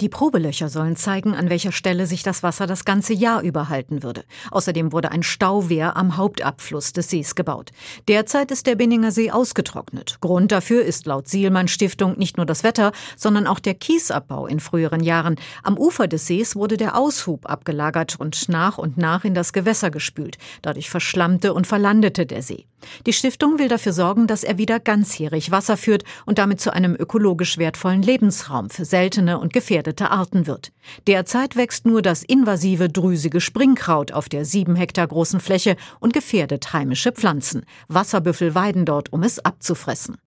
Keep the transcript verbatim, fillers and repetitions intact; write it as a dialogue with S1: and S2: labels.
S1: Die Probelöcher sollen zeigen, an welcher Stelle sich das Wasser das ganze Jahr über halten würde. Außerdem wurde ein Stauwehr am Hauptabfluss des Sees gebaut. Derzeit ist der Binninger See ausgetrocknet. Grund dafür ist laut Sielmann-Stiftung nicht nur das Wetter, sondern auch der Kiesabbau in früheren Jahren. Am Ufer des Sees wurde der Aushub abgelagert und nach und nach in das Gewässer gespült. Dadurch verschlammte und verlandete der See. Die Stiftung will dafür sorgen, dass er wieder ganzjährig Wasser führt und damit zu einem ökologisch wertvollen Lebensraum für seltene und gefährdete Arten wird. Derzeit wächst nur das invasive drüsige Springkraut auf der sieben Hektar großen Fläche und gefährdet heimische Pflanzen. Wasserbüffel weiden dort, um es abzufressen.